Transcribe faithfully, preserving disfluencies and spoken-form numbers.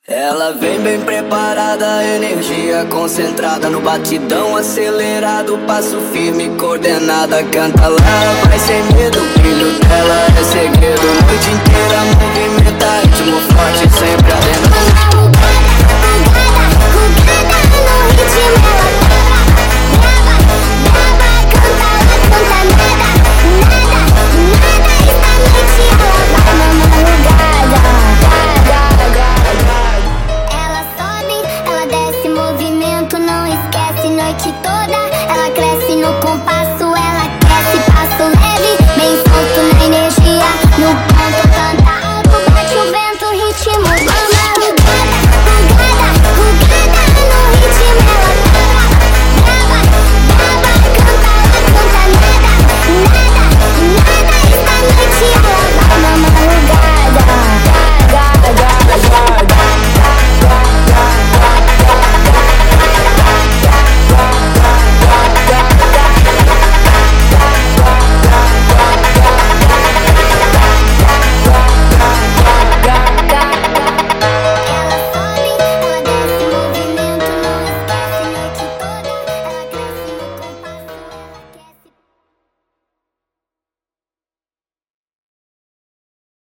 Ela vem bem preparada, energia concentrada no batidão acelerado, passo firme, coordenada. Canta lá, vai sem medo, o brilho dela é segredo. Noite inteira movimenta, ritmo forte, sempre adentro.